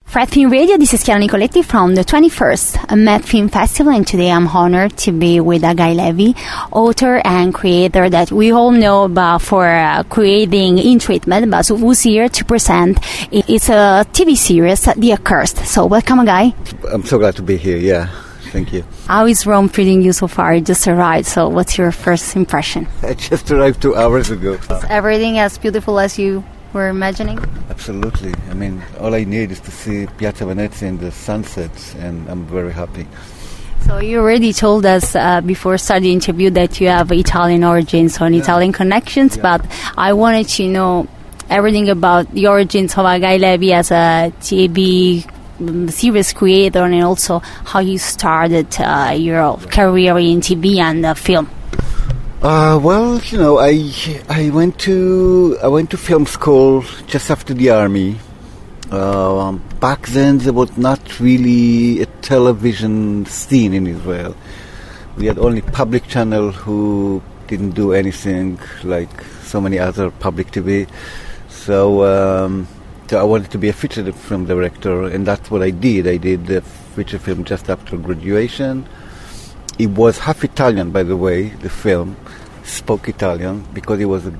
Fred Film Radio, this is Chiara Nicoletti from the 21st Met Film Festival, and today I'm honored to be with Guy Levy, author and creator that we all know about for creating In Treatment, but who's here to present. It's a TV series, The Accursed. So welcome, Guy. I'm so glad to be here, yeah. Thank you. How is Rome treating you so far? You just arrived, so what's your first impression? I just arrived 2 hours ago. Is everything as beautiful as you were imagining? Absolutely. I mean, all I need is to see Piazza Venezia in the sunsets, and I'm very happy. So you already told us before starting the interview that you have Italian origins or Italian connections, but I wanted to know everything about the origins of Guy Levy as a TV series creator, and also how you started your career in TV and film. Well, you know, I went to film school just after the army. Back then, there was not really a television scene in Israel. We had only public channel who didn't do anything like so many other public TV. So I wanted to be a feature film director, and that's what I did. I did a feature film just after graduation. It was half Italian, by the way. The film spoke Italian because it was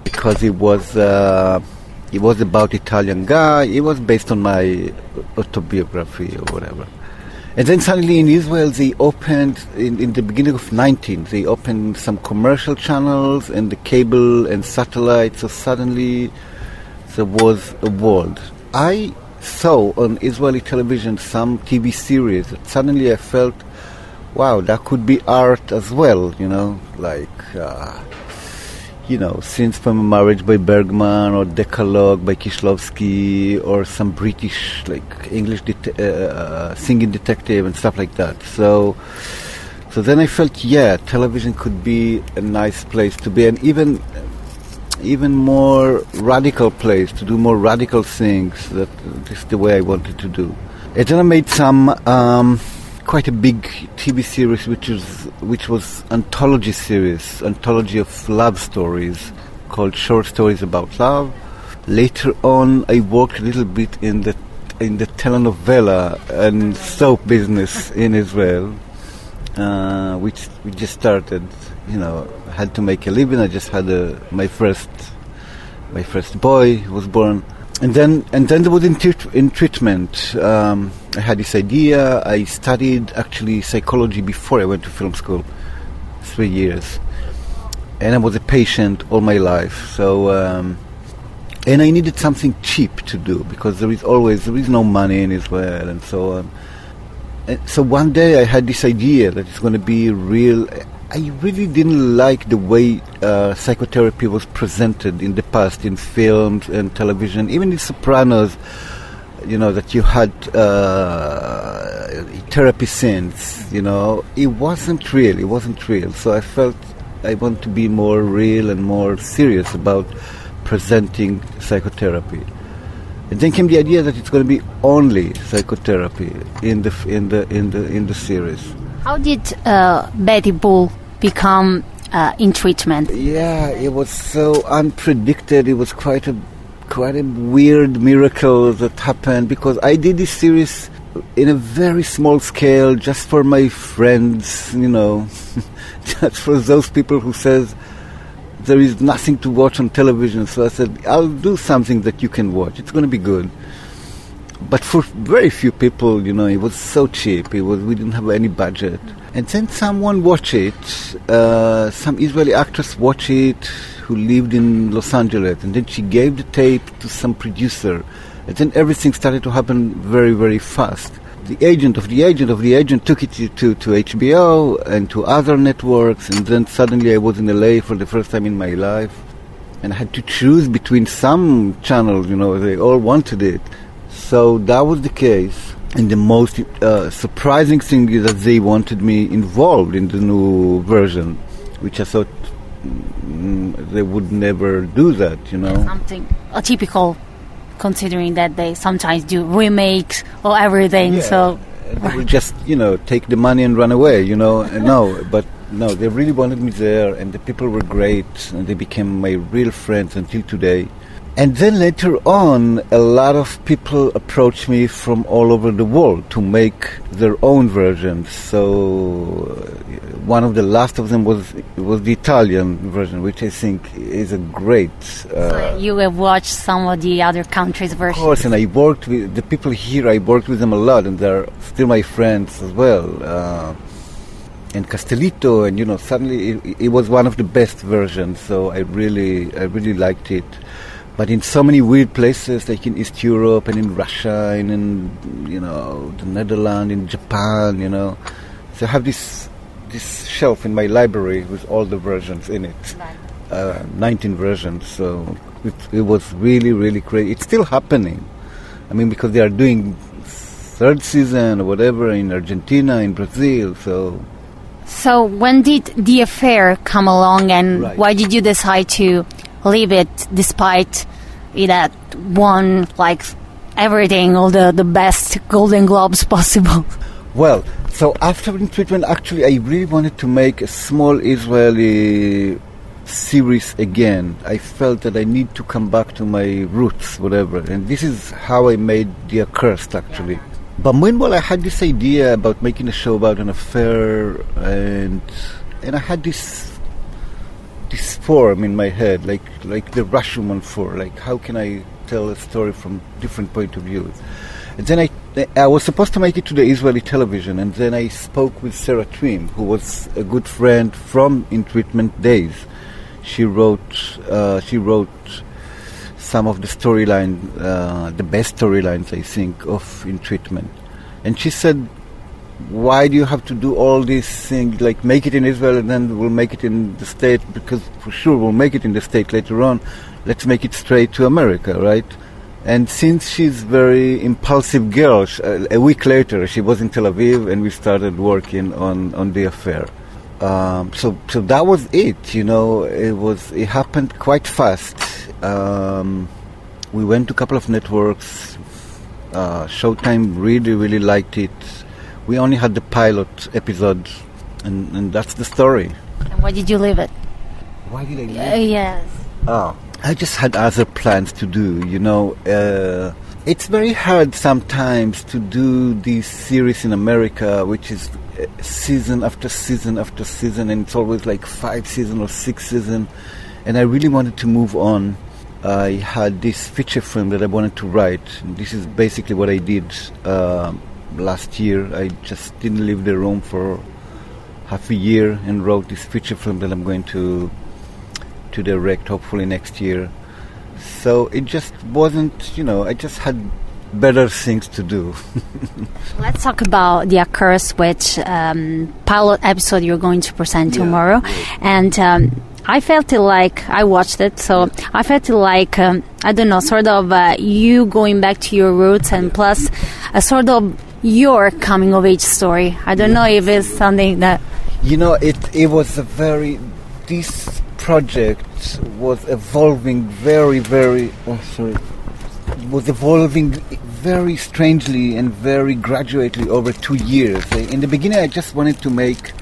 about Italian guy. It was based on my autobiography or whatever. And then suddenly in Israel they opened in the beginning of 19. They opened some commercial channels and the cable and satellite. So suddenly there was a world. I saw on Israeli television some TV series that suddenly I felt, wow, that could be art as well, you know, like, Scenes from a Marriage by Bergman, or Decalogue by Kieślowski, or some British, like, English singing detective and stuff like that. So then I felt, yeah, television could be a nice place to be, and even more radical place to do more radical things. That is the way I wanted to do. And then I made some quite a big TV series, which was anthology of love stories called Short Stories About Love. Later on, I worked a little bit in the telenovela and soap business in Israel, which we just started. You know, I had to make a living. I just had my first boy who was born. And then there was in treatment. I had this idea. I studied actually psychology before I went to film school, 3 years, and I was a patient all my life. So and I needed something cheap to do because there is no money in Israel and so on. And so one day I had this idea that it's going to be real. I really didn't like the way psychotherapy was presented in the past in films and television, even in Sopranos, you know, that you had therapy scenes, you know. It wasn't real. So I felt I want to be more real and more serious about presenting psychotherapy. And then came the idea that it's going to be only psychotherapy in the series. How did Betty Bull become In Treatment? Yeah, it was so unpredicted. It was quite a weird miracle that happened because I did this series in a very small scale, just for my friends, you know, just for those people who says there is nothing to watch on television. So I said, I'll do something that you can watch. It's going to be good. But for very few people, you know, it was so cheap. We didn't have any budget. And then someone watched it. Some Israeli actress watched it who lived in Los Angeles. And then she gave the tape to some producer. And then everything started to happen very, very fast. The agent of the agent of the agent took it to HBO and to other networks. And then suddenly I was in LA for the first time in my life. And I had to choose between some channels, you know, they all wanted it. So that was the case. And the most surprising thing is that they wanted me involved in the new version, which I thought they would never do that, you know. Something atypical, considering that they sometimes do remakes or everything. Yeah. So they would just, you know, take the money and run away, you know. No, they really wanted me there, and the people were great, and they became my real friends until today. And then later on, a lot of people approached me from all over the world to make their own versions. So one of the last of them was the Italian version, which I think is a great... so you have watched some of the other countries' versions? Of course, and I worked with the people here. I worked with them a lot, and they're still my friends as well. And Castellito, and suddenly it was one of the best versions. So I really liked it. But in so many weird places, like in East Europe and in Russia and in the Netherlands, in Japan, so I have this shelf in my library with all the versions in it, 19 versions. So it was really, really crazy. It's still happening. I mean, because they are doing third season or whatever in Argentina, in Brazil. So when did The Affair come along, and Right. why did you decide to leave it despite it had won everything, all the best Golden Globes possible? Well, so after In Treatment, actually, I really wanted to make a small Israeli series again. I felt that I need to come back to my roots, whatever. And this is how I made The Accursed, actually. But meanwhile, I had this idea about making a show about an affair, and I had this form in my head, like the Rashomon form. Like, how can I tell a story from different point of views? And then I was supposed to make it to the Israeli television, and then I spoke with Sarah Twim, who was a good friend from In Treatment days. She wrote some of the storyline, the best storylines, I think, of In Treatment. And she said, why do you have to do all these things, like make it in Israel and then we'll make it in the States, because for sure we'll make it in the States later on. Let's make it straight to America, right? And since she's a very impulsive girl, a week later she was in Tel Aviv and we started working on The Affair. So that was it, it happened quite fast. We went to a couple of networks. Showtime really, really liked it. We only had the pilot episode, and that's the story. And why did you leave it? Why did I leave it? Yes. Oh, I just had other plans to do, It's very hard sometimes to do this series in America, which is season after season after season, and it's always like 5 seasons or 6 seasons. And I really wanted to move on. I had this feature film that I wanted to write. And this is basically what I did last year. I just didn't leave the room for half a year and wrote this feature film that I'm going to direct hopefully next year. So it just wasn't, I just had better things to do. Let's talk about The Accursed, which pilot episode you're going to present tomorrow. And I felt it like, I watched it, so I felt it like, I don't know, sort of you going back to your roots, and plus a sort of your coming of age story. I don't know if it's something that... it was a very... This project was evolving very strangely and very gradually over 2 years. In the beginning, I just wanted to make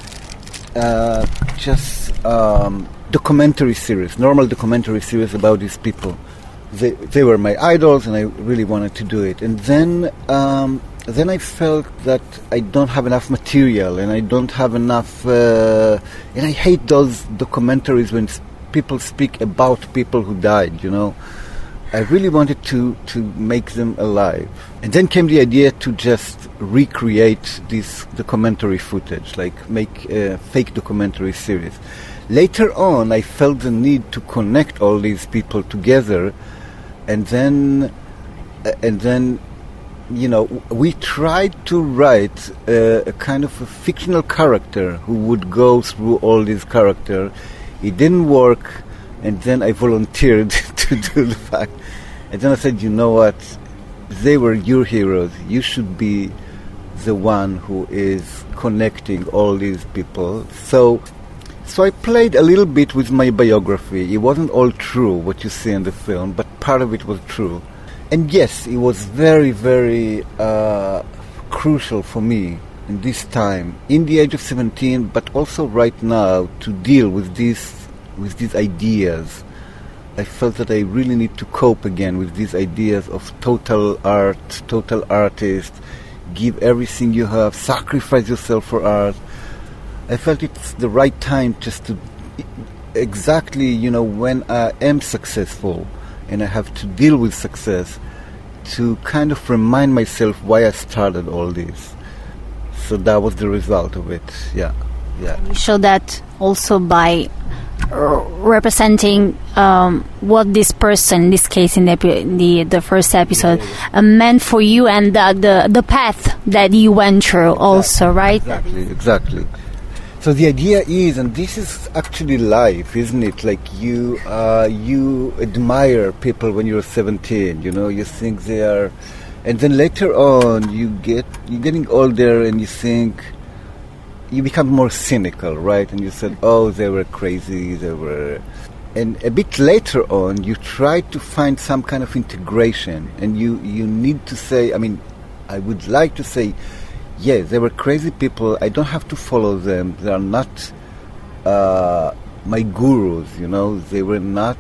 documentary series, normal documentary series about these people. They were my idols, and I really wanted to do it. And then I felt that I don't have enough material, and I don't have enough... and I hate those documentaries when people speak about people who died, I really wanted to make them alive. And then came the idea to just recreate this documentary footage, like make a fake documentary series. Later on, I felt the need to connect all these people together, and then we tried to write a kind of a fictional character who would go through all these characters. It didn't work, and then I volunteered to do the fact. And then I said, you know what? They were your heroes. You should be the one who is connecting all these people. So I played a little bit with my biography. It wasn't all true, what you see in the film, but part of it was true. And yes, it was very, very crucial for me in this time, in the age of 17, but also right now, to deal with these ideas I felt that I really need to cope again with these ideas of total art, total artist, give everything you have, sacrifice yourself for art. I felt it's the right time just to exactly, when I am successful and I have to deal with success, to kind of remind myself why I started all this. So that was the result of it, yeah. You show that also by representing what this person, in this case in the first episode, meant for you, and the path that you went through also, right? Exactly. So the idea is, and this is actually life, isn't it? Like you admire people when you're 17, you think they are, and then later on you're getting older and you think, you become more cynical, right? And you said, oh, they were crazy, and a bit later on you try to find some kind of integration, and you need to say, I would like to say, yes, they were crazy people. I don't have to follow them. They are not my gurus, They were not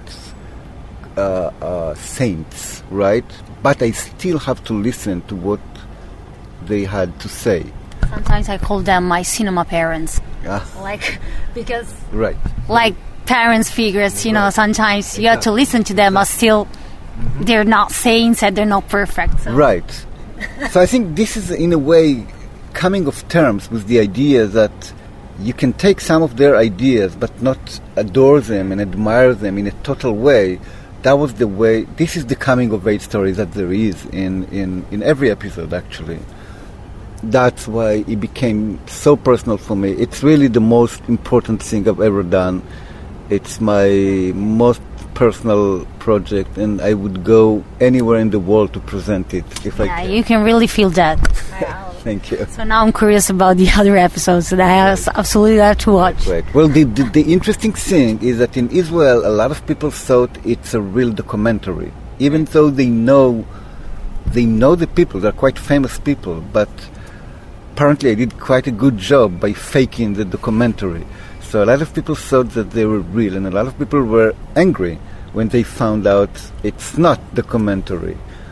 saints, right? But I still have to listen to what they had to say. Sometimes I call them my cinema parents. Because... Right. Like parents figures, sometimes you have to listen to them, but still they're not saints and they're not perfect. So. Right. So I think this is, in a way, coming of terms with the idea that you can take some of their ideas but not adore them and admire them in a total way. That was the way. This is the coming of age story that there is in every episode, actually. That's why it became so personal for me. It's really the most important thing I've ever done. It's my most personal project, and I would go anywhere in the world to present it if I can. You can really feel that. Thank you. So now I'm curious about the other episodes that I absolutely have to watch. Right. Well, the interesting thing is that in Israel, a lot of people thought it's a real documentary, even though they know the people. They're quite famous people, but apparently I did quite a good job by faking the documentary. So a lot of people thought that they were real, and a lot of people were angry when they found out it's not documentary.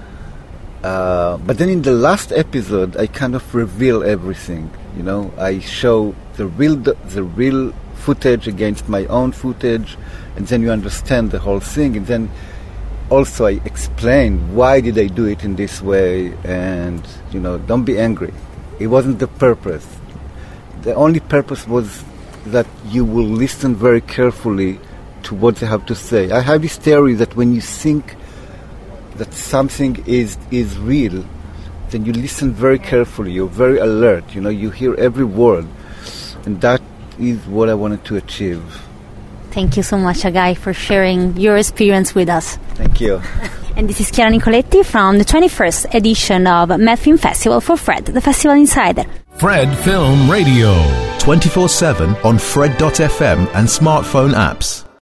But then in the last episode, I kind of reveal everything. I show the real footage against my own footage, and then you understand the whole thing. And then also I explain why did I do it in this way, and don't be angry. It wasn't the purpose. The only purpose was that you will listen very carefully to what they have to say. I have this theory that when you think that something is real, then you listen very carefully. You're very alert. You hear every word, and that is what I wanted to achieve. Thank you so much, Hagai, for sharing your experience with us. Thank you. And this is Chiara Nicoletti from the 21st edition of Mad Film Festival for Fred, the Festival Insider. Fred Film Radio. 24/7 on Fred.fm and smartphone apps.